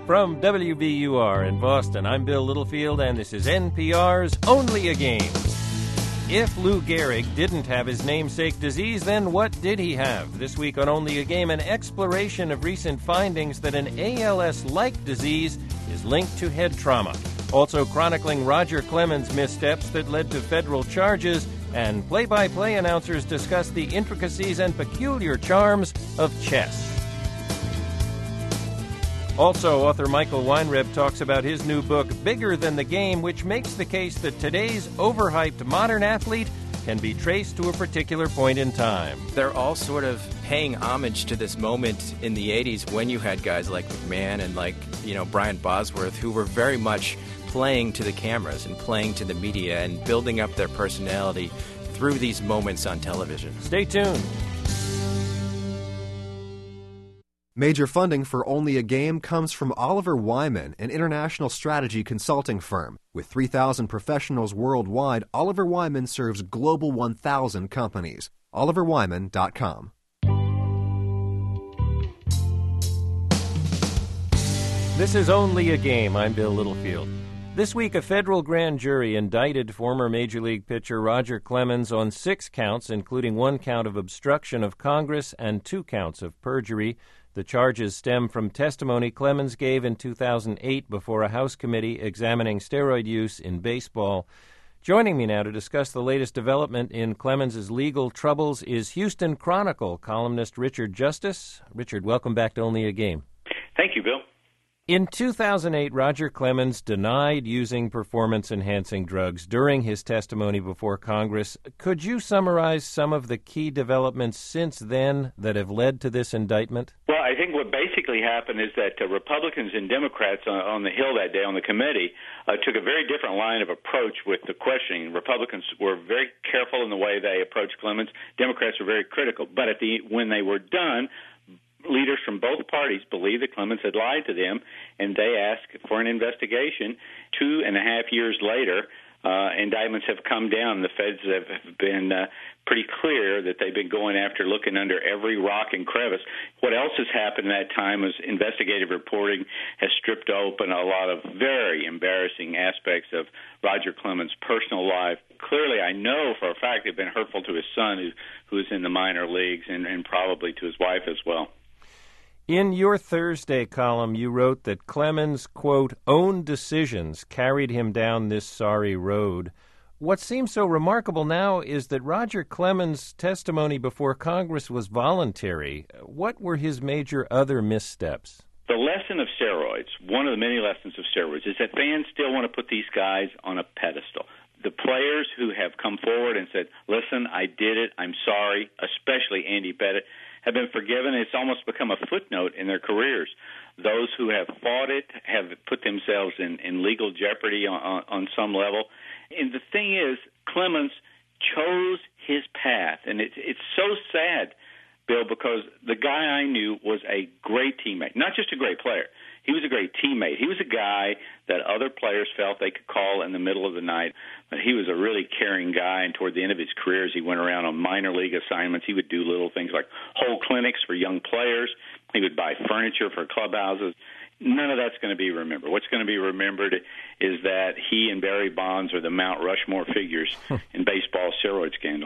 From WBUR in Boston, I'm Bill Littlefield, and this is NPR's Only a Game. If Lou Gehrig didn't have his namesake disease, then what did he have? This week on Only a Game, an exploration of recent findings that an ALS-like disease is linked to head trauma. Also chronicling Roger Clemens' missteps that led to federal charges, and play-by-play announcers discuss the intricacies and peculiar charms of chess. Also, author Michael Weinreb talks about his new book, Bigger Than the Game, which makes the case that today's overhyped modern athlete can be traced to a particular point in time. They're all sort of paying homage to this moment in the 80s when you had guys like McMahon and Brian Bosworth, who were very much playing to the cameras and playing to the media and building up their personality through these moments on television. Stay tuned. Major funding for Only a Game comes from Oliver Wyman, an international strategy consulting firm. With 3,000 professionals worldwide, Oliver Wyman serves Global 1,000 companies. OliverWyman.com. This is Only a Game. I'm Bill Littlefield. This week, a federal grand jury indicted former Major League pitcher Roger Clemens on 6 counts, including 1 count of obstruction of Congress and 2 counts of perjury. The charges stem from testimony Clemens gave in 2008 before a House committee examining steroid use in baseball. Joining me now to discuss the latest development in Clemens' legal troubles is Houston Chronicle columnist Richard Justice. Richard, welcome back to Only a Game. Thank you, Bill. In 2008, Roger Clemens denied using performance-enhancing drugs during his testimony before Congress. Could you summarize some of the key developments since then that have led to this indictment? Well, I think what basically happened is that Republicans and Democrats on the Hill that day on the committee took a very different line of approach with the questioning. Republicans were very careful in the way they approached Clemens. Democrats were very critical. But when they were done, leaders from both parties believed that Clemens had lied to them, and they asked for an investigation. 2.5 years later, indictments have come down. The feds have been pretty clear that they've been going after, looking under every rock and crevice. What else has happened in that time is investigative reporting has stripped open a lot of very embarrassing aspects of Roger Clemens' personal life. Clearly, I know for a fact they've been hurtful to his son, who is in the minor leagues, and probably to his wife as well. In your Thursday column, you wrote that Clemens', quote, own decisions carried him down this sorry road. What seems so remarkable now is that Roger Clemens' testimony before Congress was voluntary. What were his major other missteps? The lesson of steroids, one of the many lessons of steroids, is that fans still want to put these guys on a pedestal. The players who have come forward and said, listen, I did it, I'm sorry, especially Andy Pettitte, have been forgiven. It's almost become a footnote in their careers. Those who have fought it have put themselves in legal jeopardy on some level. And the thing is, Clemens chose his path. And it's so sad, Bill, because the guy I knew was a great teammate, not just a great player. He was a great teammate. He was a guy that other players felt they could call in the middle of the night. But he was a really caring guy, and toward the end of his career, as he went around on minor league assignments, he would do little things like whole clinics for young players. He would buy furniture for clubhouses. None of that's going to be remembered. What's going to be remembered is that he and Barry Bonds are the Mount Rushmore figures in baseball's steroid scandal.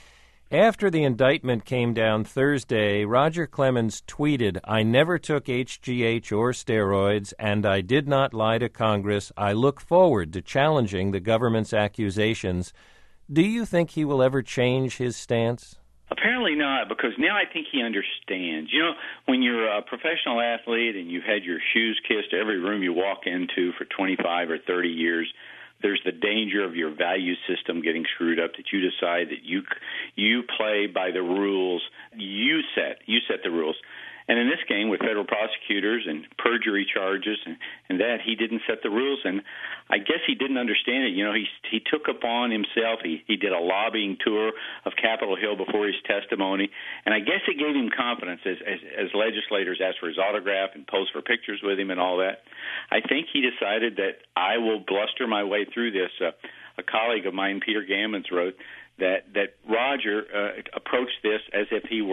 After the indictment came down Thursday, Roger Clemens tweeted, I never took HGH or steroids, and I did not lie to Congress. I look forward to challenging the government's accusations. Do you think he will ever change his stance? Apparently not, because now I think he understands. You know, when you're a professional athlete and you've had your shoes kissed every room you walk into for 25 or 30 years, there's the danger of your value system getting screwed up, that you decide that you play by the rules you set the rules. And in this game, with federal prosecutors and perjury charges and that, he didn't set the rules. And I guess he didn't understand it. You know, he took upon himself. He did a lobbying tour of Capitol Hill before his testimony. And I guess it gave him confidence as legislators asked for his autograph and posed for pictures with him and all that. I think he decided that I will bluster my way through this. A colleague of mine, Peter Gammons, wrote that Roger approached this as if he were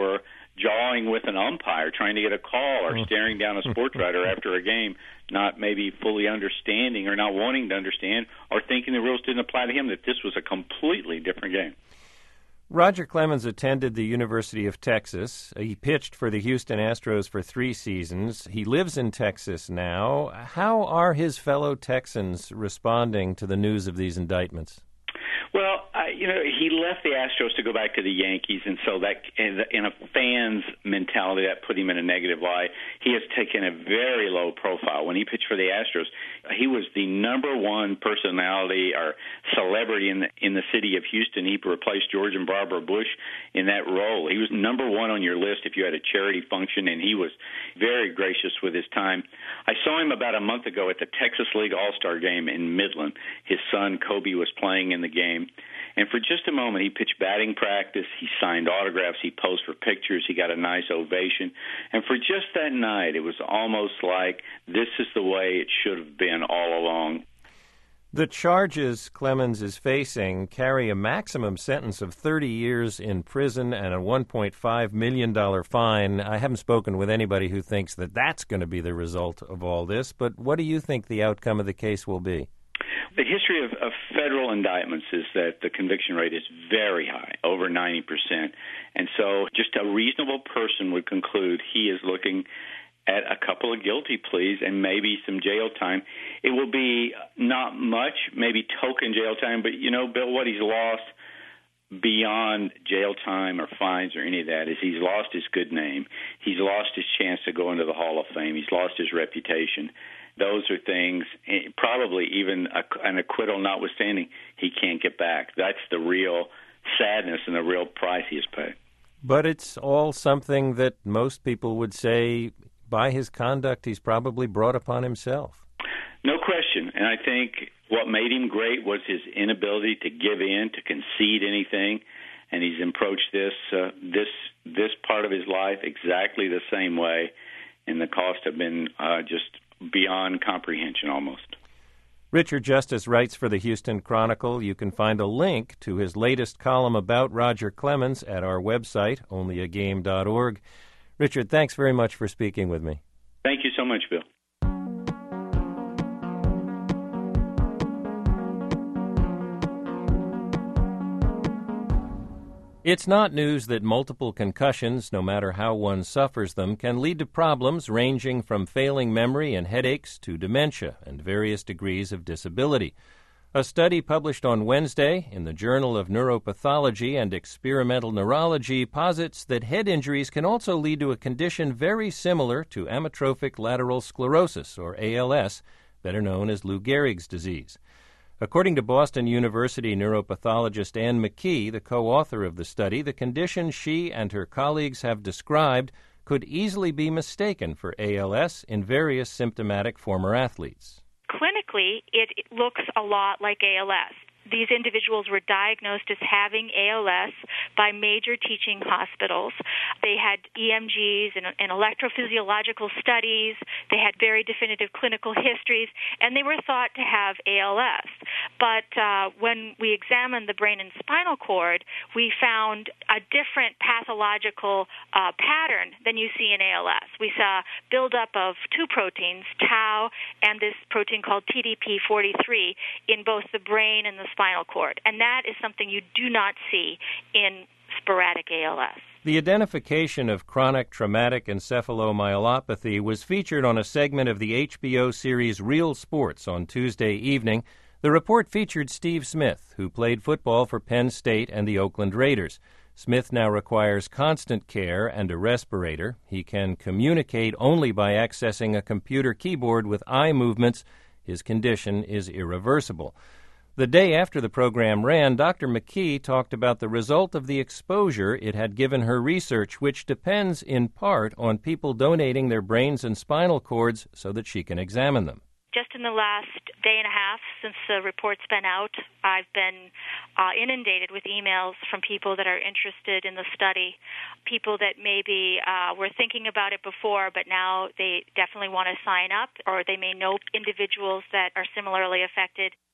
jawing with an umpire, trying to get a call, or staring down a sports writer after a game, not maybe fully understanding or not wanting to understand, or thinking the rules didn't apply to him, that this was a completely different game. Roger Clemens attended the University of Texas. He pitched for the Houston Astros for 3 seasons. He lives in Texas now. How are his fellow Texans responding to the news of these indictments? Well, he left the Astros to go back to the Yankees, and so that, in a fan's mentality, that put him in a negative light. He has taken a very low profile. When he pitched for the Astros, he was the number one personality or celebrity in the city of Houston. He replaced George and Barbara Bush in that role. He was number one on your list if you had a charity function, and he was very gracious with his time. I saw him about a month ago at the Texas League All-Star game in Midland. His son, Kobe, was playing in the game. And for just a moment, he pitched batting practice, he signed autographs, he posed for pictures, he got a nice ovation. And for just that night, it was almost like this is the way it should have been all along. The charges Clemens is facing carry a maximum sentence of 30 years in prison and a $1.5 million fine. I haven't spoken with anybody who thinks that that's going to be the result of all this, but what do you think the outcome of the case will be? The history of federal indictments is that the conviction rate is very high, over 90%. And so just a reasonable person would conclude he is looking at a couple of guilty pleas and maybe some jail time. It will be not much, maybe token jail time, but, Bill, what he's lost beyond jail time or fines or any of that is he's lost his good name. He's lost his chance to go into the Hall of Fame. He's lost his reputation. Those are things, probably even an acquittal notwithstanding, he can't get back. That's the real sadness and the real price he has paid. But it's all something that most people would say, by his conduct, he's probably brought upon himself. No question. And I think what made him great was his inability to give in, to concede anything. And he's approached this part of his life exactly the same way. And the costs have been just beyond comprehension almost. Richard Justice writes for the Houston Chronicle. You can find a link to his latest column about Roger Clemens at our website, onlyagame.org. Richard, thanks very much for speaking with me. Thank you so much, Bill. It's not news that multiple concussions, no matter how one suffers them, can lead to problems ranging from failing memory and headaches to dementia and various degrees of disability. A study published on Wednesday in the Journal of Neuropathology and Experimental Neurology posits that head injuries can also lead to a condition very similar to amyotrophic lateral sclerosis, or ALS, better known as Lou Gehrig's disease. According to Boston University neuropathologist Anne McKee, the co-author of the study, the condition she and her colleagues have described could easily be mistaken for ALS in various symptomatic former athletes. Clinically, it looks a lot like ALS. These individuals were diagnosed as having ALS by major teaching hospitals. They had EMGs and electrophysiological studies. They had very definitive clinical histories, and they were thought to have ALS. But when we examined the brain and spinal cord, we found a different pathological pattern than you see in ALS. We saw buildup of two proteins, tau and this protein called TDP-43, in both the brain and the spinal cord. And that is something you do not see in sporadic ALS. The identification of chronic traumatic encephalomyelopathy was featured on a segment of the HBO series Real Sports on Tuesday evening. The report featured Steve Smith, who played football for Penn State and the Oakland Raiders. Smith now requires constant care and a respirator. He can communicate only by accessing a computer keyboard with eye movements. His condition is irreversible. The day after the program ran, Dr. McKee talked about the result of the exposure it had given her research, which depends in part on people donating their brains and spinal cords so that she can examine them. Just in the last day and a half since the report's been out, I've been inundated with emails from people that are interested in the study, people that maybe were thinking about it before, but now they definitely want to sign up, or they may know individuals that are similarly affected.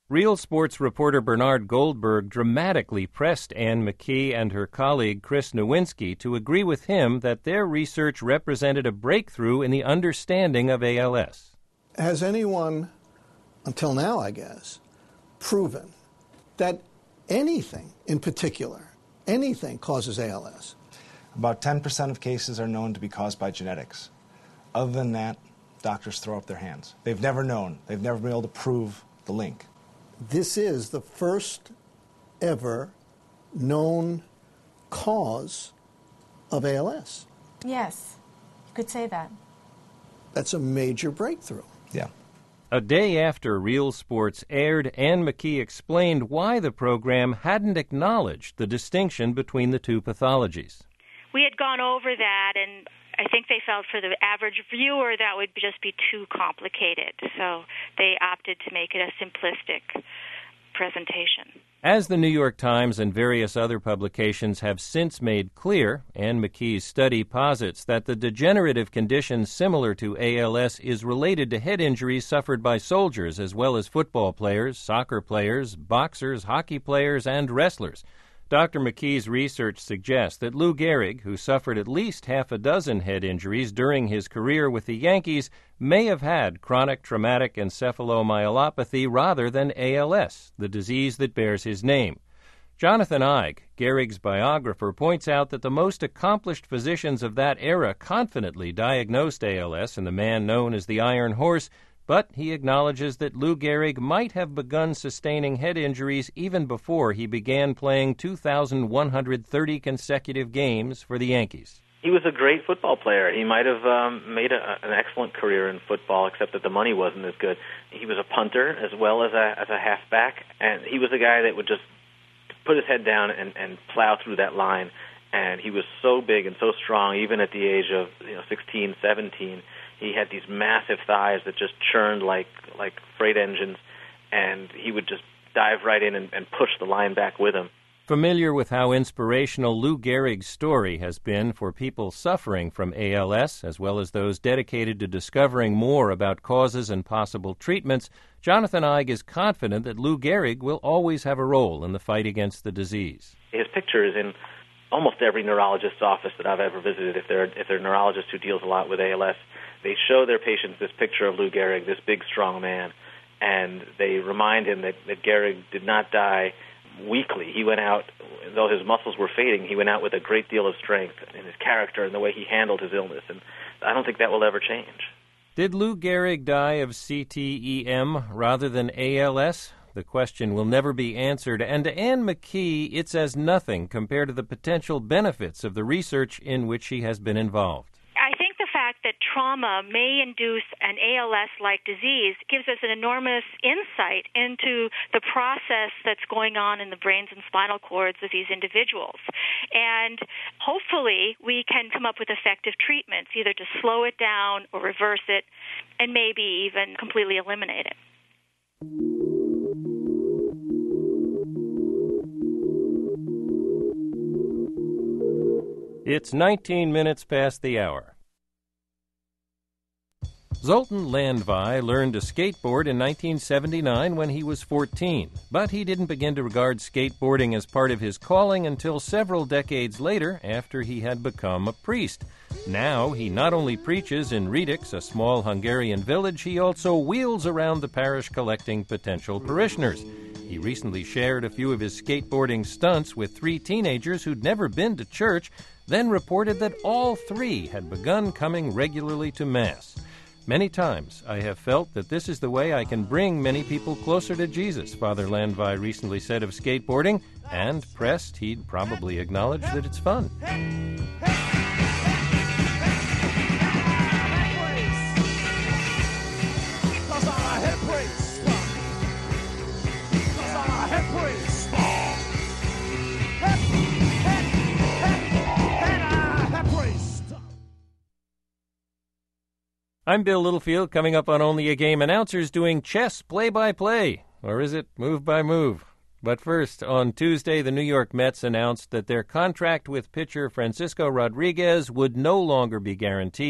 Real Sports reporter Bernard Goldberg dramatically pressed Ann McKee and her colleague Chris Nowinski to agree with him that their research represented a breakthrough in the understanding of ALS. Has anyone, until now I guess, proven that anything in particular, anything causes ALS? About 10% of cases are known to be caused by genetics. Other than that, doctors throw up their hands. They've never known. They've never been able to prove the link. This is the first ever known cause of ALS. Yes, you could say that. That's a major breakthrough. Yeah. A day after Real Sports aired, Ann McKee explained why the program hadn't acknowledged the distinction between the two pathologies. We had gone over that, and I think they felt for the average viewer that would just be too complicated, so they opted to make it a simplistic presentation. As the New York Times and various other publications have since made clear, Ann McKee's study posits that the degenerative condition similar to ALS is related to head injuries suffered by soldiers as well as football players, soccer players, boxers, hockey players, and wrestlers. Dr. McKee's research suggests that Lou Gehrig, who suffered at least half a dozen head injuries during his career with the Yankees, may have had chronic traumatic encephalomyelopathy rather than ALS, the disease that bears his name. Jonathan Eig, Gehrig's biographer, points out that the most accomplished physicians of that era confidently diagnosed ALS in the man known as the Iron Horse, but he acknowledges that Lou Gehrig might have begun sustaining head injuries even before he began playing 2,130 consecutive games for the Yankees. He was a great football player. He might have made an excellent career in football, except that the money wasn't as good. He was a punter as well as a halfback, and he was a guy that would just put his head down and plow through that line. And he was so big and so strong, even at the age of 16, 17. He had these massive thighs that just churned like freight engines, and he would just dive right in and push the line back with him. Familiar with how inspirational Lou Gehrig's story has been for people suffering from ALS, as well as those dedicated to discovering more about causes and possible treatments, Jonathan Eig is confident that Lou Gehrig will always have a role in the fight against the disease. His picture is in almost every neurologist's office that I've ever visited. If they're a neurologist who deals a lot with ALS, they show their patients this picture of Lou Gehrig, this big, strong man, and they remind him that Gehrig did not die weakly. He went out, though his muscles were fading, he went out with a great deal of strength in his character and the way he handled his illness, and I don't think that will ever change. Did Lou Gehrig die of CTEM rather than ALS? The question will never be answered, and to Ann McKee, it's as nothing compared to the potential benefits of the research in which she has been involved. I think the fact that trauma may induce an ALS-like disease gives us an enormous insight into the process that's going on in the brains and spinal cords of these individuals. And hopefully we can come up with effective treatments, either to slow it down or reverse it, and maybe even completely eliminate it. It's 19 minutes past the hour. Zoltan Landvai learned to skateboard in 1979 when he was 14, but he didn't begin to regard skateboarding as part of his calling until several decades later after he had become a priest. Now he not only preaches in Riedics, a small Hungarian village, he also wheels around the parish collecting potential parishioners. He recently shared a few of his skateboarding stunts with 3 teenagers who'd never been to church, then reported that all 3 had begun coming regularly to Mass. Many times I have felt that this is the way I can bring many people closer to Jesus, Father Landvai recently said of skateboarding, and pressed he'd probably acknowledge that it's fun. I'm Bill Littlefield, coming up on Only a Game. Announcers doing chess play-by-play, or is it move-by-move? But first, on Tuesday, the New York Mets announced that their contract with pitcher Francisco Rodriguez would no longer be guaranteed.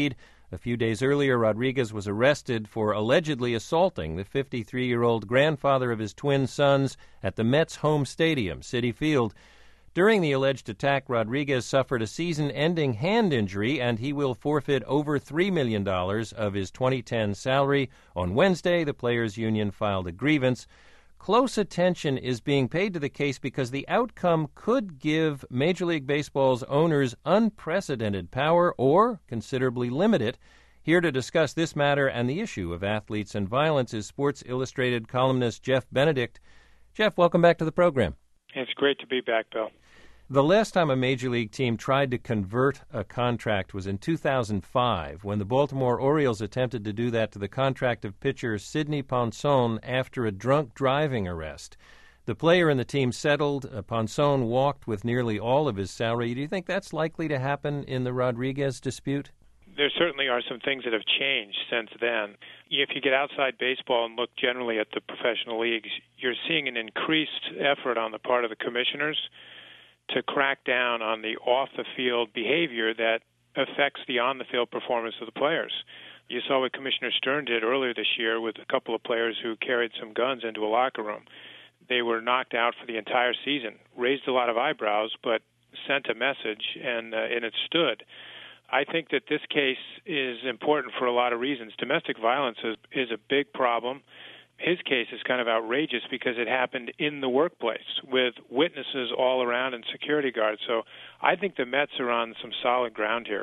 A few days earlier, Rodriguez was arrested for allegedly assaulting the 53-year-old grandfather of his twin sons at the Mets' home stadium, Citi Field. During the alleged attack, Rodriguez suffered a season-ending hand injury, and he will forfeit over $3 million of his 2010 salary. On Wednesday, the Players' Union filed a grievance. Close attention is being paid to the case because the outcome could give Major League Baseball's owners unprecedented power or considerably limit it. Here to discuss this matter and the issue of athletes and violence is Sports Illustrated columnist Jeff Benedict. Jeff, welcome back to the program. It's great to be back, Bill. The last time a Major League team tried to convert a contract was in 2005, when the Baltimore Orioles attempted to do that to the contract of pitcher Sidney Ponson after a drunk driving arrest. The player and the team settled. Ponson walked with nearly all of his salary. Do you think that's likely to happen in the Rodriguez dispute? There certainly are some things that have changed since then. If you get outside baseball and look generally at the professional leagues, you're seeing an increased effort on the part of the commissioners to crack down on the off-the-field behavior that affects the on-the-field performance of the players. You saw what Commissioner Stern did earlier this year with a couple of players who carried some guns into a locker room. They were knocked out for the entire season, raised a lot of eyebrows, but sent a message, and it stood. I think that this case is important for a lot of reasons. Domestic violence is a big problem. His case is kind of outrageous because it happened in the workplace with witnesses all around and security guards. So I think the Mets are on some solid ground here.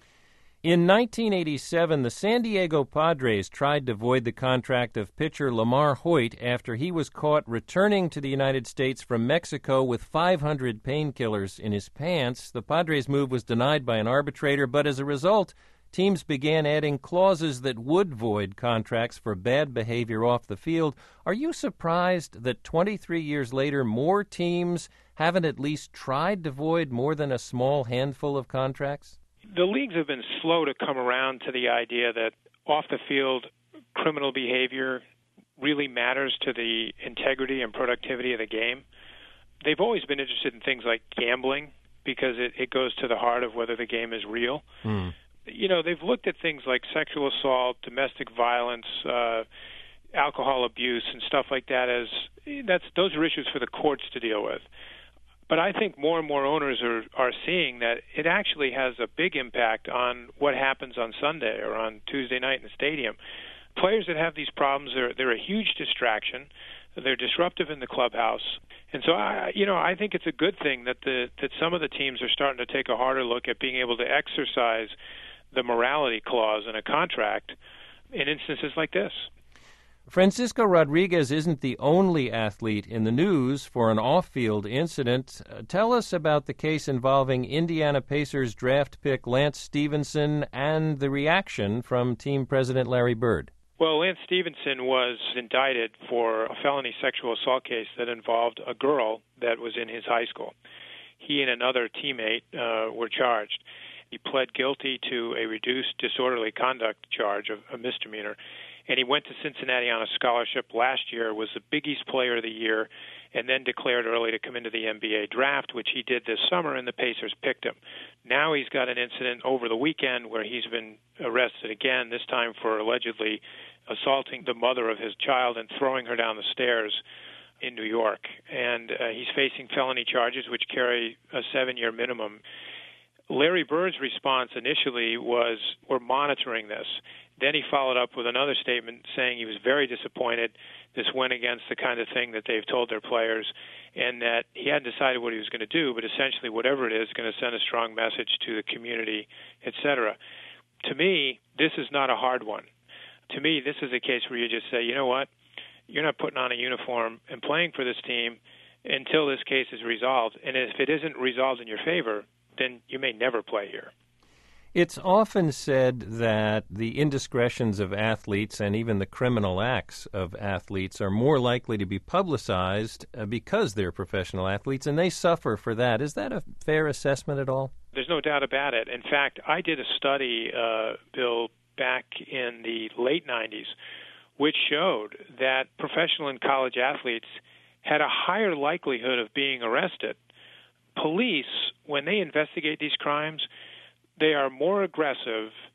In 1987, the San Diego Padres tried to void the contract of pitcher Lamar Hoyt after he was caught returning to the United States from Mexico with 500 painkillers in his pants. The Padres' move was denied by an arbitrator, but as a result, teams began adding clauses that would void contracts for bad behavior off the field. Are you surprised that 23 years later more teams haven't at least tried to void more than a small handful of contracts? The leagues have been slow to come around to the idea that off-the-field criminal behavior really matters to the integrity and productivity of the game. They've always been interested in things like gambling because it goes to the heart of whether the game is real. You know, they've looked at things like sexual assault, domestic violence, alcohol abuse, and stuff like that those are issues for the courts to deal with. But I think more and more owners are seeing that it actually has a big impact on what happens on Sunday or on Tuesday night in the stadium. Players that have these problems, they're a huge distraction. They're disruptive in the clubhouse. And so, I think it's a good thing that some of the teams are starting to take a harder look at being able to exercise the morality clause in a contract in instances like this. Francisco Rodriguez isn't the only athlete in the news for an off-field incident. Tell us about the case involving Indiana Pacers draft pick Lance Stephenson and the reaction from team president Larry Bird. Well, Lance Stephenson was indicted for a felony sexual assault case that involved a girl that was in his high school. He and another teammate were charged. He pled guilty to a reduced disorderly conduct charge, a misdemeanor, and he went to Cincinnati on a scholarship last year, was the Big East Player of the Year, and then declared early to come into the NBA draft, which he did this summer, and the Pacers picked him. Now he's got an incident over the weekend where he's been arrested again, this time for allegedly assaulting the mother of his child and throwing her down the stairs in New York. And he's facing felony charges, which carry a 7-year minimum. Larry Bird's response initially was, we're monitoring this. Then he followed up with another statement saying he was very disappointed. This went against the kind of thing that they've told their players, and that he hadn't decided what he was going to do, but essentially whatever it is going to send a strong message to the community, etc. To me, this is not a hard one. To me, this is a case where you just say, you know what, you're not putting on a uniform and playing for this team until this case is resolved. And if it isn't resolved in your favor, then you may never play here. It's often said that the indiscretions of athletes and even the criminal acts of athletes are more likely to be publicized because they're professional athletes, and they suffer for that. Is that a fair assessment at all? There's no doubt about it. In fact, I did a study, Bill, back in the late 90s, which showed that professional and college athletes had a higher likelihood of being arrested. Police, when they investigate these crimes, they are more aggressive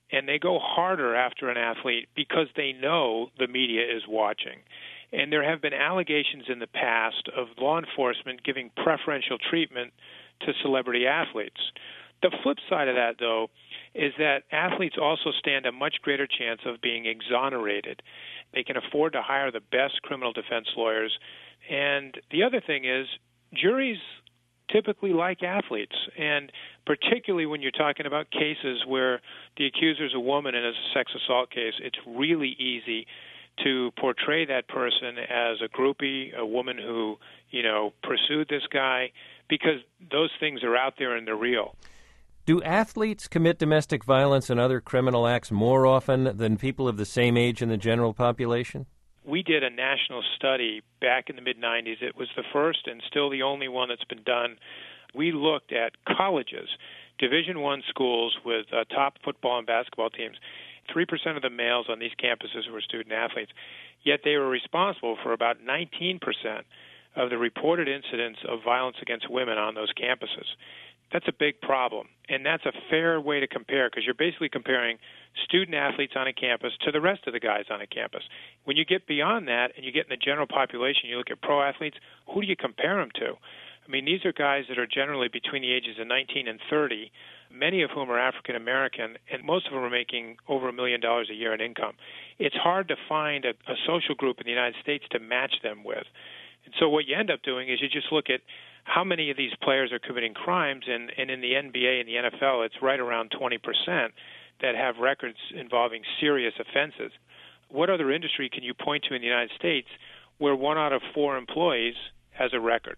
and they go harder after an athlete because they know the media is watching. And there have been allegations in the past of law enforcement giving preferential treatment to celebrity athletes. The flip side of that, though, is that athletes also stand a much greater chance of being exonerated. They can afford to hire the best criminal defense lawyers. And the other thing is, juries typically like athletes, and particularly when you're talking about cases where the accuser is a woman in a sex assault case, it's really easy to portray that person as a groupie, a woman who, pursued this guy, because those things are out there and they're real. Do athletes commit domestic violence and other criminal acts more often than people of the same age in the general population? We did a national study back in the mid-'90s. It was the first and still the only one that's been done. We looked at colleges, Division I schools with top football and basketball teams. 3% of the males on these campuses were student athletes, yet they were responsible for about 19% of the reported incidents of violence against women on those campuses. That's a big problem, and that's a fair way to compare because you're basically comparing student athletes on a campus to the rest of the guys on a campus. When you get beyond that and you get in the general population, you look at pro athletes, who do you compare them to? I mean, these are guys that are generally between the ages of 19 and 30, many of whom are African American, and most of them are making over $1 million a year in income. It's hard to find a social group in the United States to match them with. And so what you end up doing is you just look at how many of these players are committing crimes, and in the NBA and the NFL, it's right around 20% that have records involving serious offenses. What other industry can you point to in the United States where 1 out of 4 employees has a record?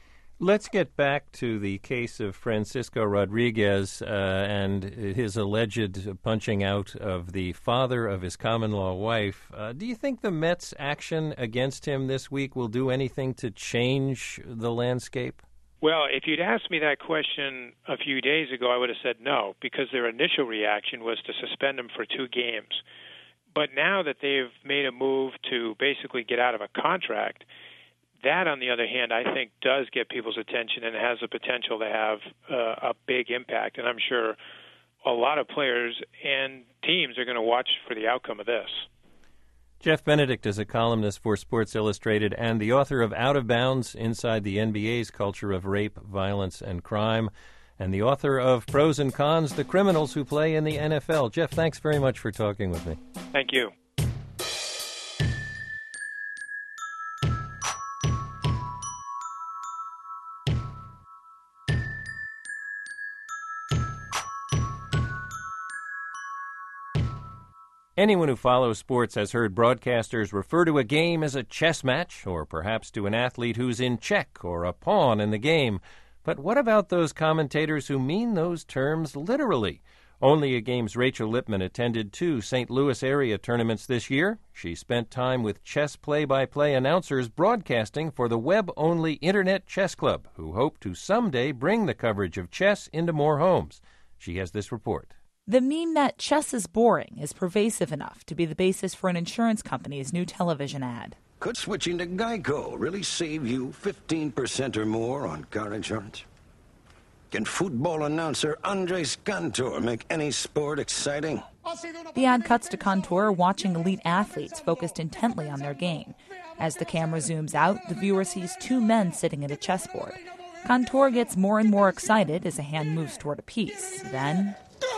Let's get back to the case of Francisco Rodriguez and his alleged punching out of the father of his common-law wife. Do you think the Mets' action against him this week will do anything to change the landscape? Well, if you'd asked me that question a few days ago, I would have said no, because their initial reaction was to suspend him for 2 games. But now that they've made a move to basically get out of a contract, that, on the other hand, I think does get people's attention and has the potential to have a big impact. And I'm sure a lot of players and teams are going to watch for the outcome of this. Jeff Benedict is a columnist for Sports Illustrated and the author of Out of Bounds, Inside the NBA's Culture of Rape, Violence, and Crime, and the author of Pros and Cons, The Criminals Who Play in the NFL. Jeff, thanks very much for talking with me. Thank you. Anyone who follows sports has heard broadcasters refer to a game as a chess match, or perhaps to an athlete who's in check or a pawn in the game. But what about those commentators who mean those terms literally? Only a Game's Rachel Lippman attended 2 St. Louis area tournaments this year. She spent time with chess play-by-play announcers broadcasting for the web-only Internet Chess Club, who hope to someday bring the coverage of chess into more homes. She has this report. The meme that chess is boring is pervasive enough to be the basis for an insurance company's new television ad. Could switching to Geico really save you 15% or more on car insurance? Can football announcer Andres Cantor make any sport exciting? The ad cuts to Cantor watching elite athletes focused intently on their game. As the camera zooms out, the viewer sees 2 men sitting at a chessboard. Cantor gets more and more excited as a hand moves toward a piece. Then...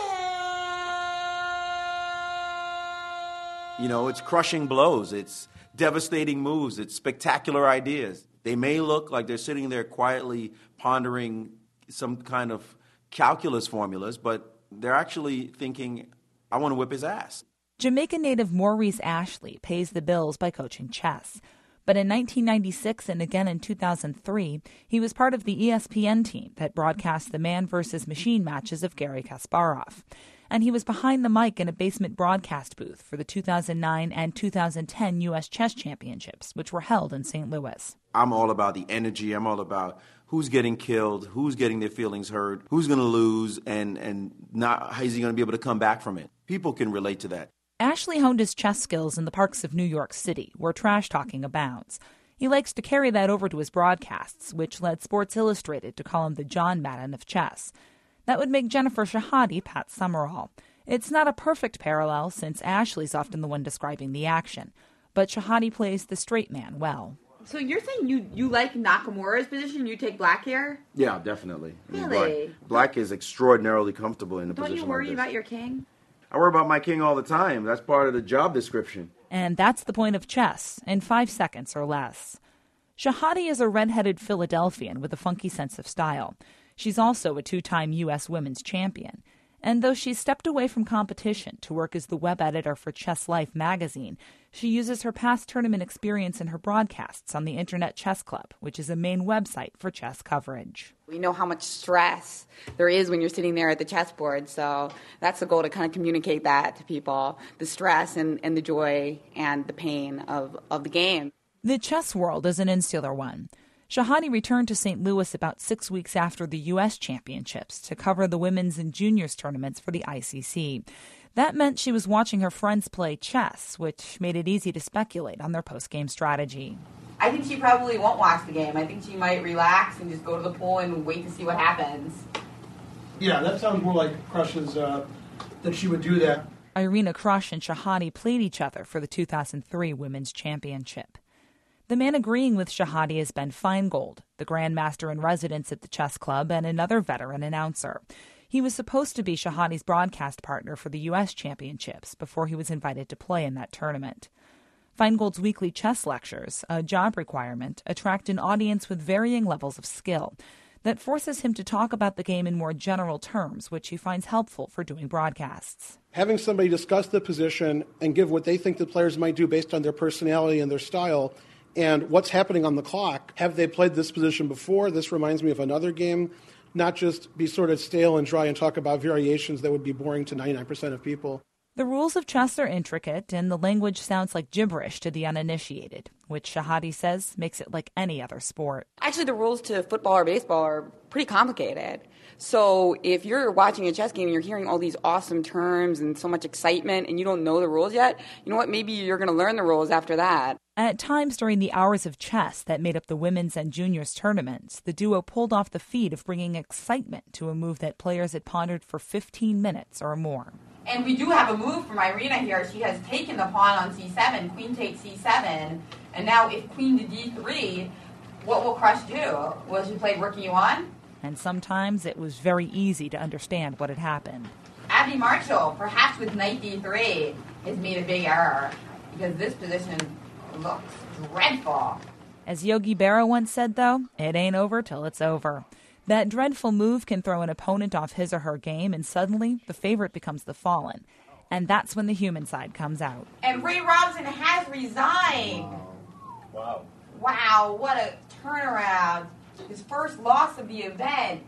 You know, it's crushing blows, it's devastating moves, it's spectacular ideas. They may look like they're sitting there quietly pondering some kind of calculus formulas, but they're actually thinking, I want to whip his ass. Jamaican native Maurice Ashley pays the bills by coaching chess. But in 1996 and again in 2003, he was part of the ESPN team that broadcast the man versus machine matches of Garry Kasparov. And he was behind the mic in a basement broadcast booth for the 2009 and 2010 U.S. Chess Championships, which were held in St. Louis. I'm all about the energy. I'm all about who's getting killed, who's getting their feelings hurt, who's going to lose, and not how is he going to be able to come back from it. People can relate to that. Ashley honed his chess skills in the parks of New York City, where trash-talking abounds. He likes to carry that over to his broadcasts, which led Sports Illustrated to call him the John Madden of chess. That would make Jennifer Shahade Pat Summerall. It's not a perfect parallel since Ashley's often the one describing the action, but Shahade plays the straight man well. So you're saying you like Nakamura's position? You take black hair? Yeah, definitely. Really? Black is extraordinarily comfortable in a Don't position you worry like this. about your king? I worry about my king all the time. That's part of the job description. And that's the point of chess, in 5 seconds or less. Shahade is a red-headed Philadelphian with a funky sense of style. She's also a 2-time U.S. women's champion. And though she's stepped away from competition to work as the web editor for Chess Life magazine, she uses her past tournament experience in her broadcasts on the Internet Chess Club, which is a main website for chess coverage. We know how much stress there is when you're sitting there at the chessboard, so that's the goal, to kind of communicate that to people, the stress and the joy and the pain of the game. The chess world is an insular one. Shahade returned to St. Louis about 6 weeks after the U.S. Championships to cover the women's and juniors tournaments for the ICC. That meant she was watching her friends play chess, which made it easy to speculate on their post-game strategy. I think she probably won't watch the game. I think she might relax and just go to the pool and wait to see what happens. Yeah, that sounds more like Crush's, that she would do that. Irina Krush and Shahade played each other for the 2003 Women's Championship. The man agreeing with Shahade is Ben Feingold, the grandmaster in residence at the chess club and another veteran announcer. He was supposed to be Shahade's broadcast partner for the U.S. Championships before he was invited to play in that tournament. Feingold's weekly chess lectures, a job requirement, attract an audience with varying levels of skill that forces him to talk about the game in more general terms, which he finds helpful for doing broadcasts. Having somebody discuss the position and give what they think the players might do based on their personality and their style and what's happening on the clock. Have they played this position before? This reminds me of another game. Not just be sort of stale and dry and talk about variations that would be boring to 99% of people. The rules of chess are intricate, and the language sounds like gibberish to the uninitiated, which Shahade says makes it like any other sport. Actually, the rules to football or baseball are pretty complicated. So if you're watching a chess game and you're hearing all these awesome terms and so much excitement and you don't know the rules yet, you know what? Maybe you're going to learn the rules after that. At times during the hours of chess that made up the women's and juniors tournaments, the duo pulled off the feat of bringing excitement to a move that players had pondered for 15 minutes or more. And we do have a move from Irina here. She has taken the pawn on c7, queen takes c7, and now if queen to d3, what will Krush do? Will she play rook e1? And sometimes it was very easy to understand what had happened. Abby Marshall, perhaps with knight d3, has made a big error, because this position looks dreadful. As Yogi Berra once said, though, it ain't over till it's over. That dreadful move can throw an opponent off his or her game, and suddenly the favorite becomes the fallen. And that's when the human side comes out. And Ray Robson has resigned. Wow. Wow, what a turnaround. His first loss of the event.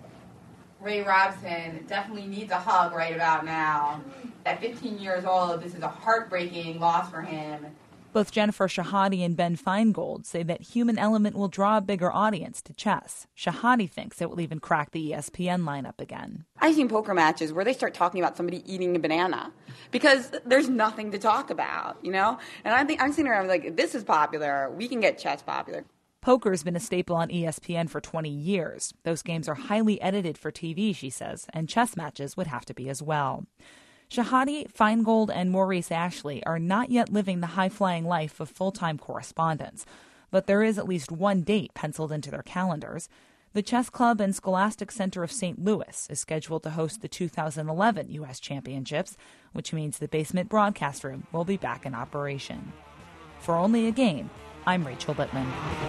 Ray Robson definitely needs a hug right about now. At 15 years old, this is a heartbreaking loss for him. Both Jennifer Shahade and Ben Feingold say that human element will draw a bigger audience to chess. Shahade thinks it will even crack the ESPN lineup again. I've seen poker matches where they start talking about somebody eating a banana because there's nothing to talk about, you know? And I'm sitting around like, this is popular. We can get chess popular. Poker's been a staple on ESPN for 20 years. Those games are highly edited for TV, she says, and chess matches would have to be as well. Shahade, Feingold, and Maurice Ashley are not yet living the high-flying life of full-time correspondents, but there is at least one date penciled into their calendars. The Chess Club and Scholastic Center of St. Louis is scheduled to host the 2011 U.S. Championships, which means the basement broadcast room will be back in operation. For Only a Game, I'm Rachel Bittman.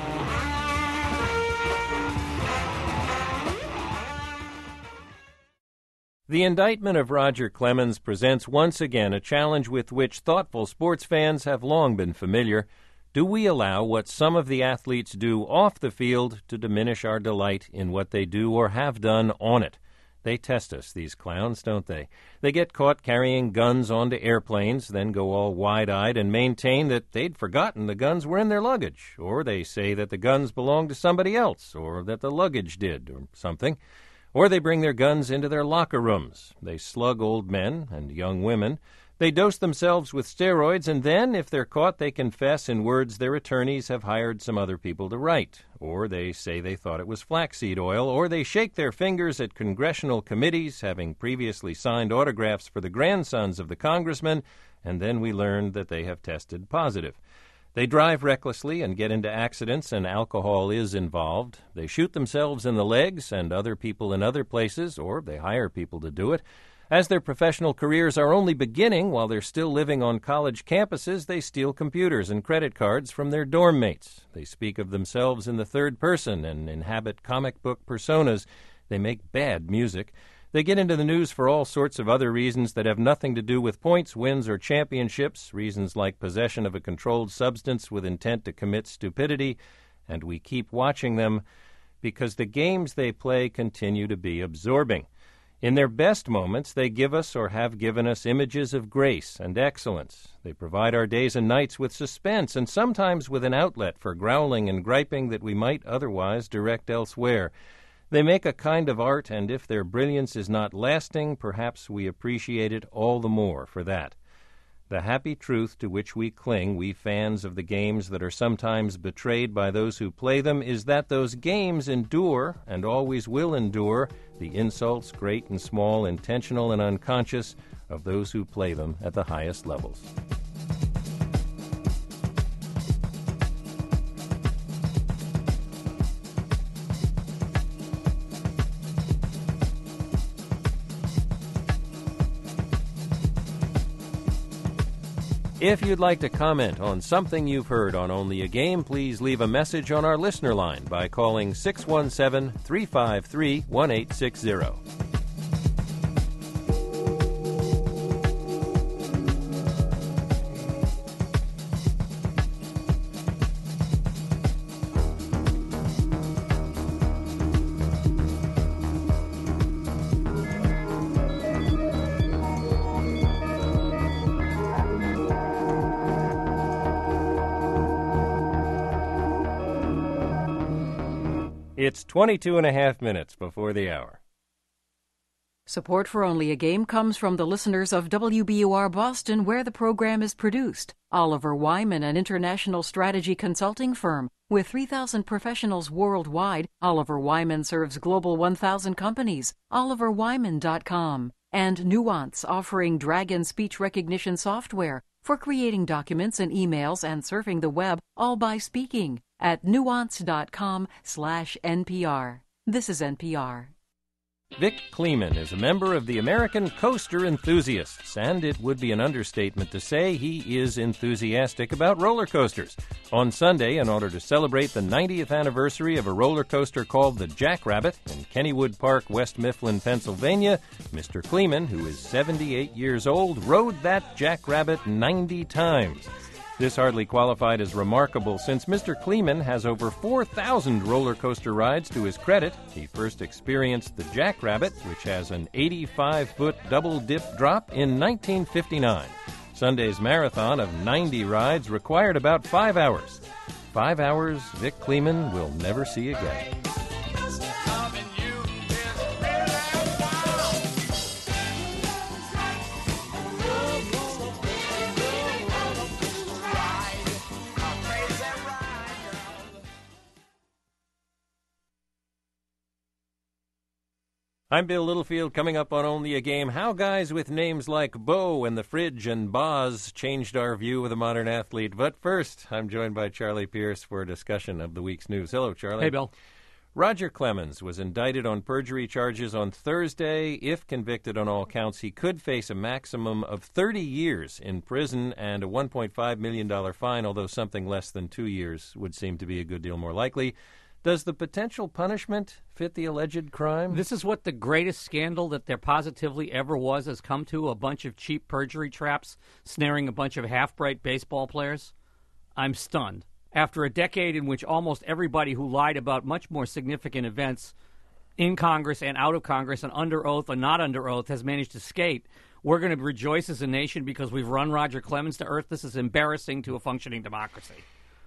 The indictment of Roger Clemens presents once again a challenge with which thoughtful sports fans have long been familiar. Do we allow what some of the athletes do off the field to diminish our delight in what they do or have done on it? They test us, these clowns, don't they? They get caught carrying guns onto airplanes, then go all wide-eyed and maintain that they'd forgotten the guns were in their luggage, or they say that the guns belonged to somebody else, or that the luggage did, or something. Or they bring their guns into their locker rooms. They slug old men and young women. They dose themselves with steroids, and then, if they're caught, they confess in words their attorneys have hired some other people to write. Or they say they thought it was flaxseed oil, or they shake their fingers at congressional committees, having previously signed autographs for the grandsons of the congressman, and then we learn that they have tested positive. They drive recklessly and get into accidents, and alcohol is involved. They shoot themselves in the legs and other people in other places, or they hire people to do it. As their professional careers are only beginning while they're still living on college campuses, they steal computers and credit cards from their dorm mates. They speak of themselves in the third person and inhabit comic book personas. They make bad music. They get into the news for all sorts of other reasons that have nothing to do with points, wins, or championships, reasons like possession of a controlled substance with intent to commit stupidity, and we keep watching them because the games they play continue to be absorbing. In their best moments, they give us or have given us images of grace and excellence. They provide our days and nights with suspense and sometimes with an outlet for growling and griping that we might otherwise direct elsewhere. They make a kind of art, and if their brilliance is not lasting, perhaps we appreciate it all the more for that. The happy truth to which we cling, we fans of the games that are sometimes betrayed by those who play them, is that those games endure, and always will endure, the insults, great and small, intentional and unconscious, of those who play them at the highest levels. If you'd like to comment on something you've heard on Only a Game, please leave a message on our listener line by calling 617-353-1860. It's 22 and a half minutes before the hour. Support for Only a Game comes from the listeners of WBUR Boston, where the program is produced. Oliver Wyman, an international strategy consulting firm. With 3,000 professionals worldwide, Oliver Wyman serves Global 1,000 companies. OliverWyman.com. And Nuance, offering Dragon speech recognition software for creating documents and emails and surfing the web, all by speaking, at nuance.com/NPR. This is NPR. Vic Kleeman is a member of the American Coaster Enthusiasts, and it would be an understatement to say he is enthusiastic about roller coasters. On Sunday, in order to celebrate the 90th anniversary of a roller coaster called the Jackrabbit in Kennywood Park, West Mifflin, Pennsylvania, Mr. Kleeman, who is 78 years old, rode that Jackrabbit 90 times. This hardly qualified as remarkable since Mr. Kleeman has over 4,000 roller coaster rides to his credit. He first experienced the Jackrabbit, which has an 85-foot double-dip drop, in 1959. Sunday's marathon of 90 rides required about 5 hours. 5 hours Vic Kleeman will never see again. I'm Bill Littlefield. Coming up on Only a Game, how guys with names like Bo and the Fridge and Boz changed our view of the modern athlete. But first, I'm joined by Charlie Pierce for a discussion of the week's news. Hello, Charlie. Hey, Bill. Roger Clemens was indicted on perjury charges on Thursday. If convicted on all counts, he could face a maximum of 30 years in prison and a $1.5 million fine, although something less than 2 years would seem to be a good deal more likely. Does the potential punishment fit the alleged crime? This is what the greatest scandal that there positively ever was has come to, a bunch of cheap perjury traps snaring a bunch of half-bright baseball players. I'm stunned. After a decade in which almost everybody who lied about much more significant events in Congress and out of Congress and under oath or not under oath has managed to escape, we're going to rejoice as a nation because we've run Roger Clemens to earth. This is embarrassing to a functioning democracy.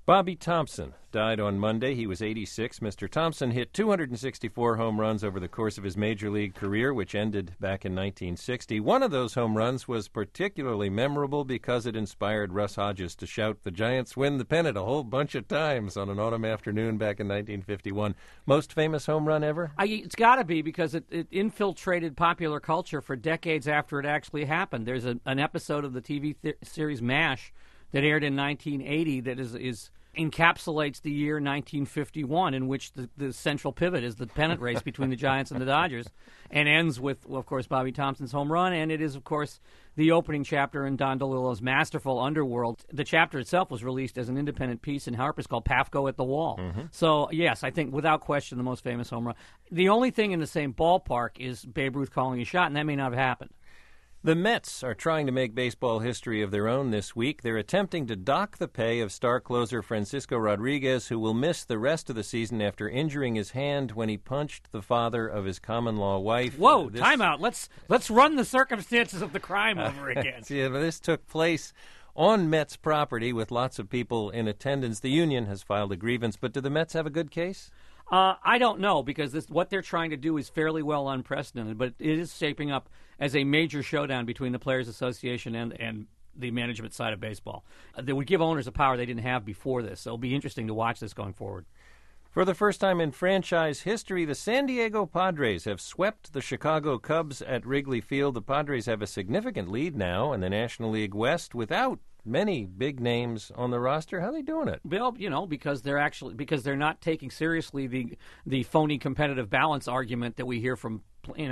Bobby Thompson died on Monday. He was 86. Mr. Thompson hit 264 home runs over the course of his major league career, which ended back in 1960. One of those home runs was particularly memorable because it inspired Russ Hodges to shout, "The Giants win the pennant," a whole bunch of times on an autumn afternoon back in 1951. Most famous home run ever? It's got to be because it infiltrated popular culture for decades after it actually happened. There's an episode of the TV series MASH that aired in 1980 that is encapsulates the year 1951, in which the central pivot is the pennant race between the Giants and the Dodgers, and ends with, well, of course, Bobby Thompson's home run, and it is, of course, the opening chapter in Don DeLillo's masterful Underworld. The chapter itself was released as an independent piece in Harper's called Pafko at the Wall. Mm-hmm. So, yes, I think, without question, the most famous home run. The only thing in the same ballpark is Babe Ruth calling a shot, and that may not have happened. The Mets are trying to make baseball history of their own this week. They're attempting to dock the pay of star closer Francisco Rodriguez, who will miss the rest of the season after injuring his hand when he punched the father of his common-law wife. Whoa, time out. Let's run the circumstances of the crime over again. Yeah, this took place on Mets property with lots of people in attendance. The union has filed a grievance, but do the Mets have a good case? I don't know, because what they're trying to do is fairly well unprecedented, but it is shaping up as a major showdown between the Players Association and the management side of baseball. They would give owners a power they didn't have before this, so it'll be interesting to watch this going forward. For the first time in franchise history, the San Diego Padres have swept the Chicago Cubs at Wrigley Field. The Padres have a significant lead now in the National League West without many big names on the roster. How are they doing it? Well, because they're not taking seriously the phony competitive balance argument that we hear from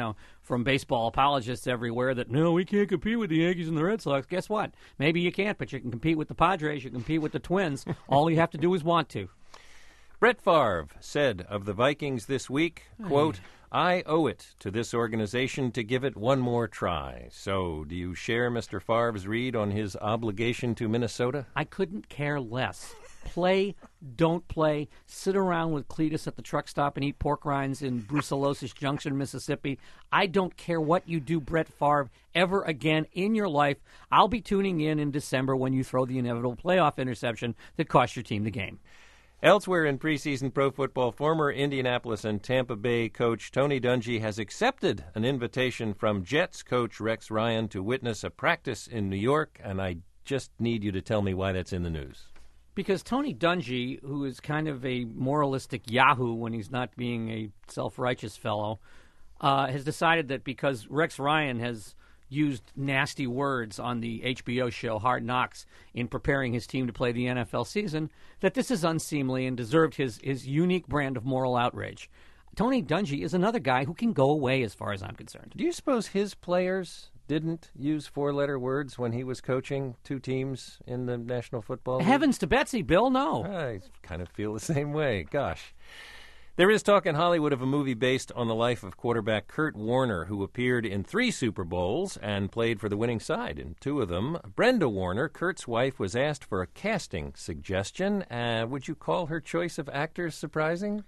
baseball apologists everywhere, that no, we can't compete with the Yankees and the Red Sox. Guess what? Maybe you can't, but you can compete with the Padres, you can compete with the Twins. All you have to do is want to. Brett Favre said of the Vikings this week, quote, "I owe it to this organization to give it one more try." So, do you share Mr. Favre's read on his obligation to Minnesota? I couldn't care less. Play, don't play, sit around with Cletus at the truck stop and eat pork rinds in Brucellosis Junction, Mississippi. I don't care what you do, Brett Favre, ever again in your life. I'll be tuning in December when you throw the inevitable playoff interception that cost your team the game. Elsewhere in preseason pro football, former Indianapolis and Tampa Bay coach Tony Dungy has accepted an invitation from Jets coach Rex Ryan to witness a practice in New York, and I just need you to tell me why that's in the news. Because Tony Dungy, who is kind of a moralistic yahoo when he's not being a self-righteous fellow, has decided that because Rex Ryan has used nasty words on the HBO show Hard Knocks in preparing his team to play the NFL season, that this is unseemly and deserved his unique brand of moral outrage. Tony Dungy is another guy who can go away as far as I'm concerned. Do you suppose his players didn't use four-letter words when he was coaching two teams in the National Football League? Heavens to Betsy, Bill, no. I kind of feel the same way. Gosh. There is talk in Hollywood of a movie based on the life of quarterback Kurt Warner, who appeared in 3 Super Bowls and played for the winning side in 2 of them. Brenda Warner, Kurt's wife, was asked for a casting suggestion. Would you call her choice of actors surprising?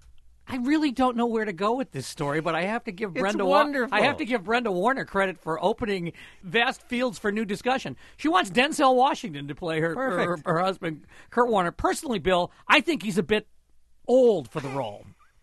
I really don't know where to go with this story, but I have to give Brenda Warner credit for opening vast fields for new discussion. She wants Denzel Washington to play her husband, Kurt Warner. Personally, Bill, I think he's a bit old for the role.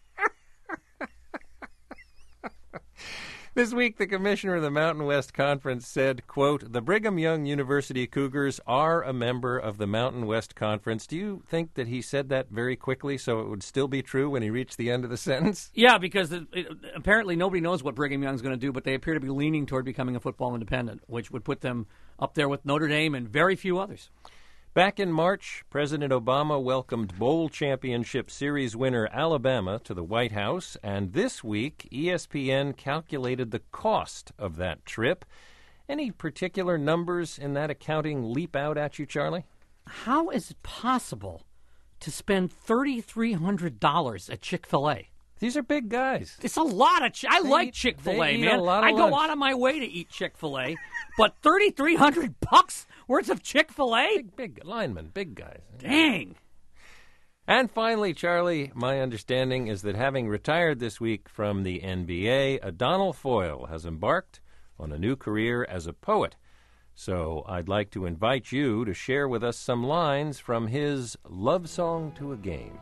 This week, the commissioner of the Mountain West Conference said, quote, "The Brigham Young University Cougars are a member of the Mountain West Conference." Do you think that he said that very quickly so it would still be true when he reached the end of the sentence? Yeah, because apparently nobody knows what Brigham Young's going to do, but they appear to be leaning toward becoming a football independent, which would put them up there with Notre Dame and very few others. Back in March, President Obama welcomed Bowl Championship Series winner Alabama to the White House, and this week ESPN calculated the cost of that trip. Any particular numbers in that accounting leap out at you, Charlie? How is it possible to spend $3,300 at Chick-fil-A? These are big guys. It's a lot of I like Chick-fil-A, man. I go out of my way to eat Chick-fil-A, but $3,300 worth of Chick-fil-A? Big linemen, big guys. Dang. And finally, Charlie, my understanding is that having retired this week from the NBA, Adonal Foyle has embarked on a new career as a poet. So I'd like to invite you to share with us some lines from his Love Song to a Game.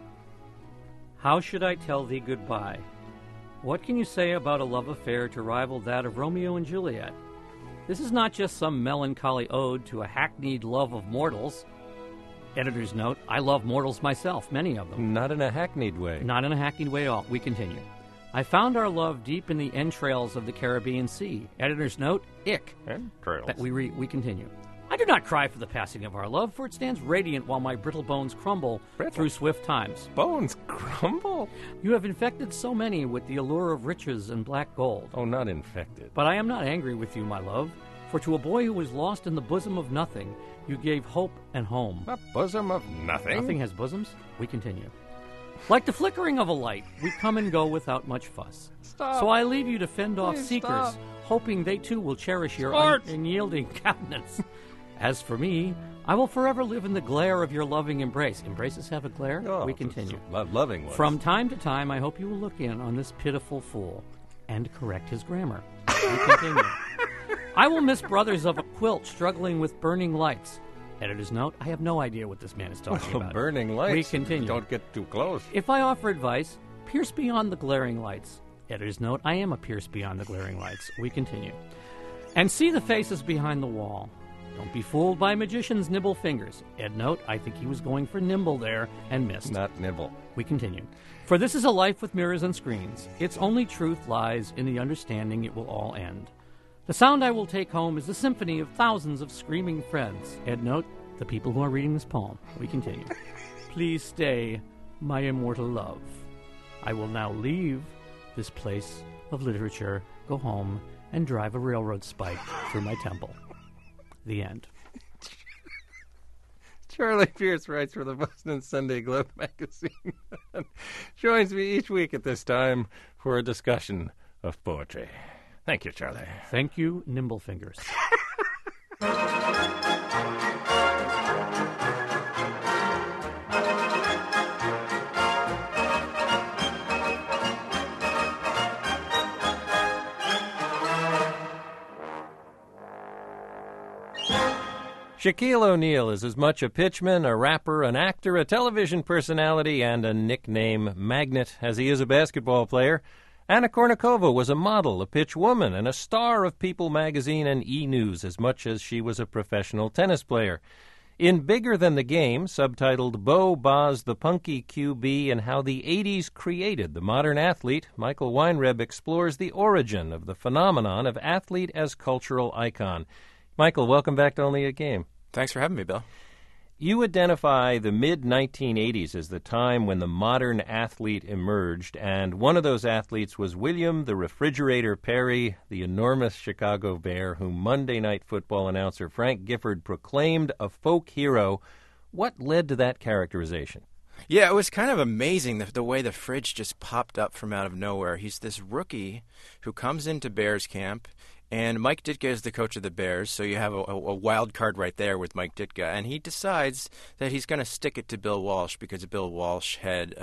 How should I tell thee goodbye? What can you say about a love affair to rival that of Romeo and Juliet? This is not just some melancholy ode to a hackneyed love of mortals. Editor's note, I love mortals myself, many of them. Not in a hackneyed way. Not in a hackneyed way at all. We continue. I found our love deep in the entrails of the Caribbean Sea. Editor's note, ick. Entrails. We continue. I do not cry for the passing of our love, for it stands radiant while my brittle bones crumble through swift times. Bones crumble? You have infected so many with the allure of riches and black gold. Oh, not infected. But I am not angry with you, my love, for to a boy who was lost in the bosom of nothing, you gave hope and home. A bosom of nothing? Nothing has bosoms? We continue. Like the flickering of a light, we come and go without much fuss. Stop. So I leave you to fend off Please seekers, stop. hoping they too will cherish your unyielding countenance. As for me, I will forever live in the glare of your loving embrace. Embraces have a glare? Oh, we continue. Loving ones. From time to time, I hope you will look in on this pitiful fool and correct his grammar. We continue. I will miss brothers of a quilt struggling with burning lights. Editor's note, I have no idea what this man is talking about. Burning lights? We continue. Don't get too close. If I offer advice, pierce beyond the glaring lights. Editor's note, I am a pierce beyond the glaring lights. We continue. And see the faces behind the wall. Don't be fooled by magicians' nibble fingers. Ed note, I think he was going for nimble there and missed. Not nibble. We continue. For this is a life with mirrors and screens. Its only truth lies in the understanding it will all end. The sound I will take home is the symphony of thousands of screaming friends. Ed note, the people who are reading this poem. We continue. Please stay, my immortal love. I will now leave this place of literature, go home, and drive a railroad spike through my temple. The end. Charlie Pierce writes for the Boston Sunday Globe magazine and joins me each week at this time for a discussion of poetry. Thank you, Charlie. Thank you, Nimble Fingers. Shaquille O'Neal is as much a pitchman, a rapper, an actor, a television personality, and a nickname magnet as he is a basketball player. Anna Kournikova was a model, a pitch woman, and a star of People magazine and E! News as much as she was a professional tennis player. In Bigger Than the Game, subtitled Bo Boz the Punky QB and How the 80s Created the Modern Athlete, Michael Weinreb explores the origin of the phenomenon of athlete as cultural icon. Michael, welcome back to Only a Game. Thanks for having me, Bill. You identify the mid-1980s as the time when the modern athlete emerged, and one of those athletes was William the Refrigerator Perry, the enormous Chicago Bear, whom Monday Night Football announcer Frank Gifford proclaimed a folk hero. What led to that characterization? Yeah, it was kind of amazing the way the Fridge just popped up from out of nowhere. He's this rookie who comes into Bears camp, and Mike Ditka is the coach of the Bears, so you have a wild card right there with Mike Ditka. And he decides that he's going to stick it to Bill Walsh because Bill Walsh had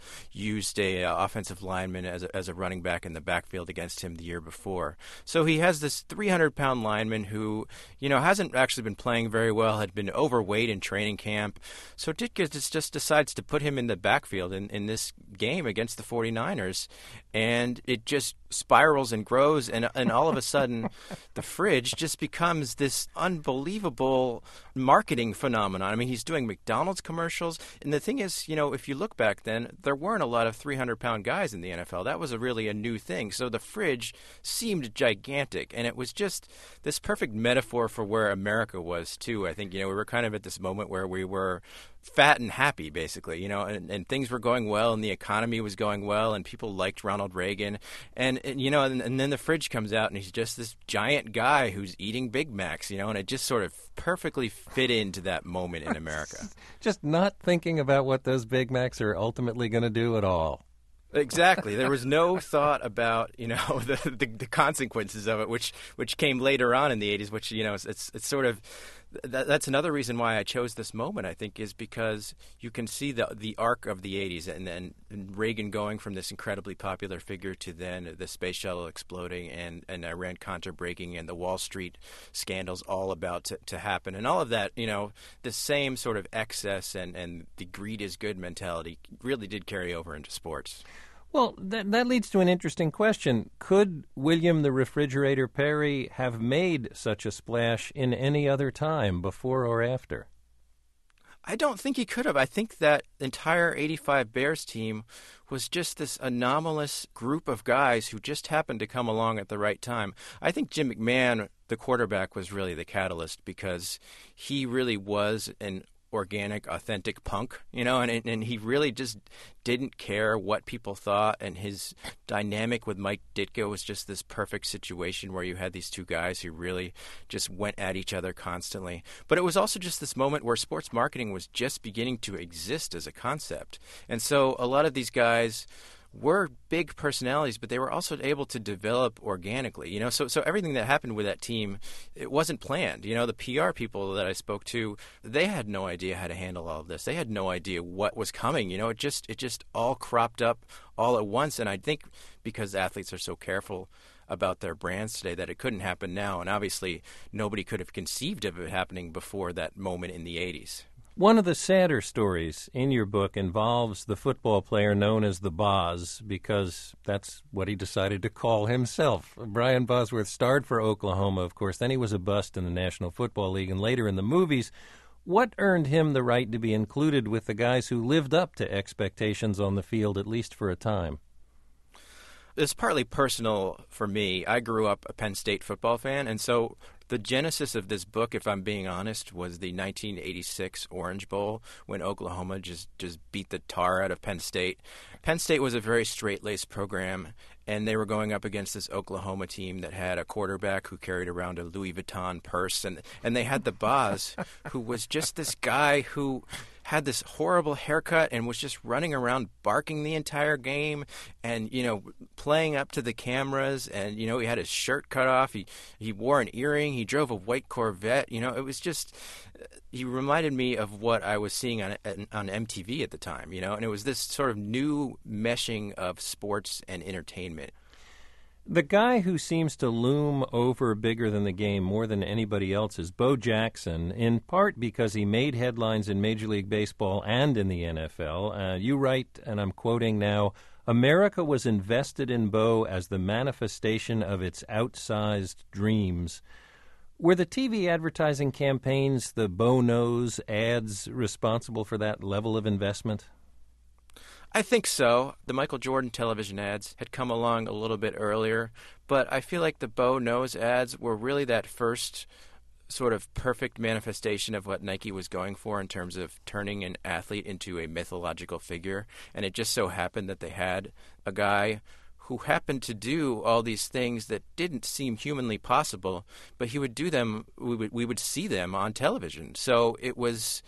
used a offensive lineman as a running back in the backfield against him the year before. So he has this 300-pound lineman who, hasn't actually been playing very well, had been overweight in training camp. So Ditka just decides to put him in the backfield in this game against the 49ers. And it just spirals and grows, and all of a sudden the Fridge just becomes this unbelievable marketing phenomenon. I mean, he's doing McDonald's commercials, and the thing is, if you look back then, there weren't a lot of 300-pound guys in the NFL. That was really a new thing. So the Fridge seemed gigantic, and it was just this perfect metaphor for where America was, too. I think, we were kind of at this moment where we were fat and happy, basically, and things were going well, and the economy was going well, and people liked Ronald Reagan, and then the Fridge comes out, and he's just this giant guy who's eating Big Macs, and it just sort of perfectly fit into that moment in America. Just not thinking about what those Big Macs are ultimately going to do at all. Exactly. There was no thought about, the consequences of it, which came later on in the 80s, which, it's sort of That's another reason why I chose this moment, I think, is because you can see the arc of the 80s and Reagan going from this incredibly popular figure to then the space shuttle exploding and Iran-Contra breaking and the Wall Street scandals all about to happen. And all of that, the same sort of excess and the greed is good mentality really did carry over into sports. Well, that leads to an interesting question. Could William the Refrigerator Perry have made such a splash in any other time, before or after? I don't think he could have. I think that entire 85 Bears team was just this anomalous group of guys who just happened to come along at the right time. I think Jim McMahon, the quarterback, was really the catalyst because he really was an organic, authentic punk, and he really just didn't care what people thought, and his dynamic with Mike Ditka was just this perfect situation where you had these two guys who really just went at each other constantly. But it was also just this moment where sports marketing was just beginning to exist as a concept. And so a lot of these guys were big personalities, but they were also able to develop organically, So everything that happened with that team, it wasn't planned. The PR people that I spoke to, they had no idea how to handle all of this. They had no idea what was coming. It just all cropped up all at once. And I think because athletes are so careful about their brands today that it couldn't happen now. And obviously, nobody could have conceived of it happening before that moment in the 80s. One of the sadder stories in your book involves the football player known as the Boz, because that's what he decided to call himself. Brian Bosworth starred for Oklahoma, of course. Then he was a bust in the National Football League and later in the movies. What earned him the right to be included with the guys who lived up to expectations on the field, at least for a time? It's partly personal for me. I grew up a Penn State football fan, and so the genesis of this book, if I'm being honest, was the 1986 Orange Bowl when Oklahoma just beat the tar out of Penn State. Penn State was a very straight-laced program, and they were going up against this Oklahoma team that had a quarterback who carried around a Louis Vuitton purse, and they had the Boz, who was just this guy who had this horrible haircut and was just running around barking the entire game and, playing up to the cameras. And, he had his shirt cut off. He wore an earring. He drove a white Corvette. It was just, he reminded me of what I was seeing on MTV at the time, and it was this sort of new meshing of sports and entertainment. The guy who seems to loom over bigger than the game more than anybody else is Bo Jackson, in part because he made headlines in Major League Baseball and in the NFL. You write, and I'm quoting now, "America was invested in Bo as the manifestation of its outsized dreams." Were the TV advertising campaigns, the Bo Knows ads, responsible for that level of investment? I think so. The Michael Jordan television ads had come along a little bit earlier, but I feel like the Bo Knows ads were really that first sort of perfect manifestation of what Nike was going for in terms of turning an athlete into a mythological figure. And it just so happened that they had a guy who happened to do all these things that didn't seem humanly possible, but he would do them, we would see them on television. So it was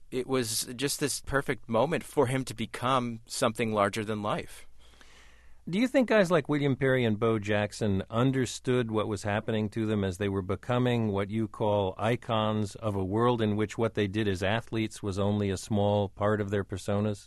just this perfect moment for him to become something larger than life. Do you think guys like William Perry and Bo Jackson understood what was happening to them as they were becoming what you call icons of a world in which what they did as athletes was only a small part of their personas?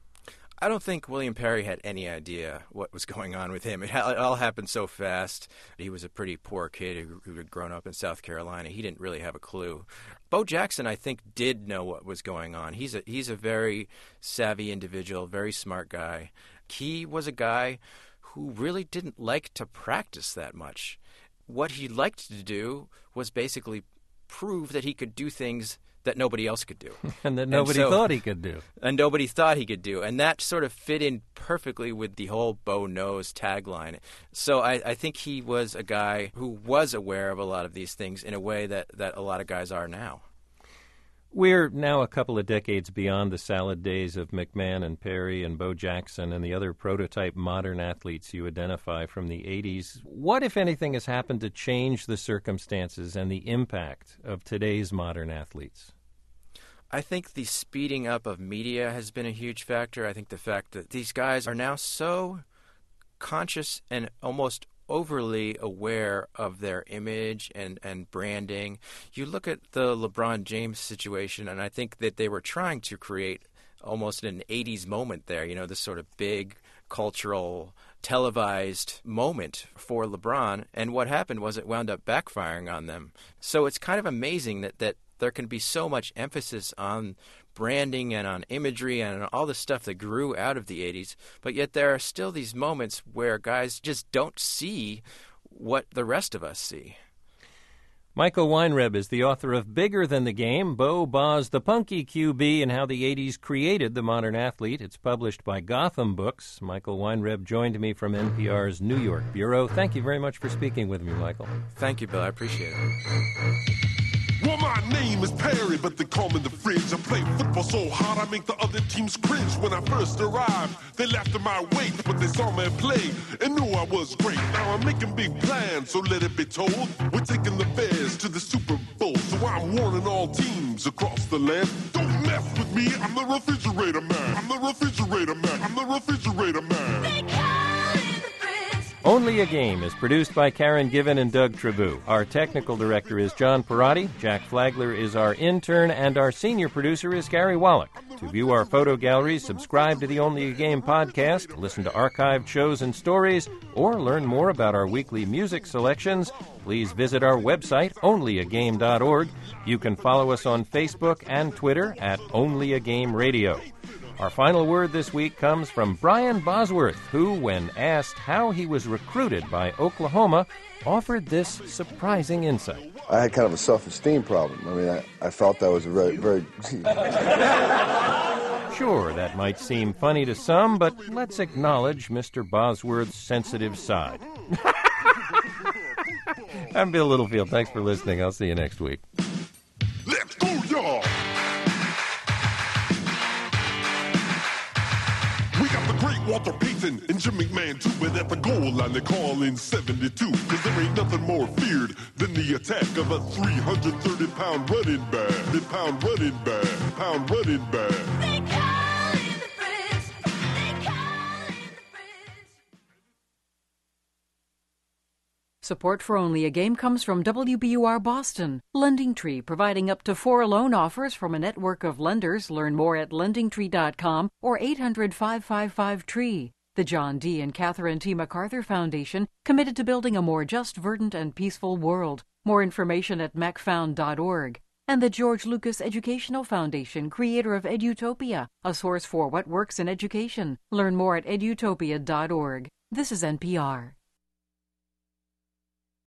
I don't think William Perry had any idea what was going on with him. It all happened so fast. He was a pretty poor kid who had grown up in South Carolina. He didn't really have a clue. Bo Jackson, I think, did know what was going on. He's a very savvy individual, very smart guy. He was a guy who really didn't like to practice that much. What he liked to do was basically prove that he could do things that nobody else could do. And that nobody thought he could do. And nobody thought he could do. And that sort of fit in perfectly with the whole Bo Knows tagline. So I think he was a guy who was aware of a lot of these things in a way that a lot of guys are now. We're now a couple of decades beyond the salad days of McMahon and Perry and Bo Jackson and the other prototype modern athletes you identify from the 80s. What, if anything, has happened to change the circumstances and the impact of today's modern athletes? I think the speeding up of media has been a huge factor. I think the fact that these guys are now so conscious and almost overly aware of their image and branding. You look at the LeBron James situation, and I think that they were trying to create almost an 80s moment there, this sort of big cultural televised moment for LeBron. And what happened was it wound up backfiring on them. So it's kind of amazing that there can be so much emphasis on branding and on imagery and on all the stuff that grew out of the 80s, but yet there are still these moments where guys just don't see what the rest of us see. Michael Weinreb is the author of Bigger Than the Game, Bo Boz, the Punky QB, and How the 80s Created the Modern Athlete. It's published by Gotham Books. Michael Weinreb joined me from NPR's New York Bureau. Thank you very much for speaking with me, Michael. Thank you, Bill. I appreciate it. Well, my name is Perry, but they call me the Fridge. I play football so hard I make the other teams cringe. When I first arrived, they laughed at my weight, but they saw me play and knew I was great. Now I'm making big plans, so let it be told. We're taking the Bears to the Super Bowl, so I'm warning all teams across the land. Don't mess with me, I'm the refrigerator man. I'm the refrigerator man. I'm the refrigerator man. They call it the Fridge. Only a Game is produced by Karen Given and Doug Trabue. Our technical director is John Perotti. Jack Flagler is our intern, and our senior producer is Gary Wallach. To view our photo galleries, subscribe to the Only a Game podcast, listen to archived shows and stories, or learn more about our weekly music selections, please visit our website, onlyagame.org. You can follow us on Facebook and Twitter at Only a Game Radio. Our final word this week comes from Brian Bosworth, who, when asked how he was recruited by Oklahoma, offered this surprising insight. I had kind of a self-esteem problem. I mean, I felt I was very... Sure, that might seem funny to some, but let's acknowledge Mr. Bosworth's sensitive side. I'm Bill Littlefield. Thanks for listening. I'll see you next week. Let's go, y'all! Great Walter Payton and Jim McMahon too, but at the goal line they call in 72, cause there ain't nothing more feared than the attack of a 330-pound running back. Pound running back. Pound running back. They call in the Fridge. They call in the Fridge. Support for Only a Game comes from WBUR Boston. LendingTree, providing up to 4 loan offers from a network of lenders. Learn more at lendingtree.com or 800-555-TREE. The John D. and Catherine T. MacArthur Foundation, committed to building a more just, verdant, and peaceful world. More information at macfound.org. And the George Lucas Educational Foundation, creator of Edutopia, a source for what works in education. Learn more at edutopia.org. This is NPR.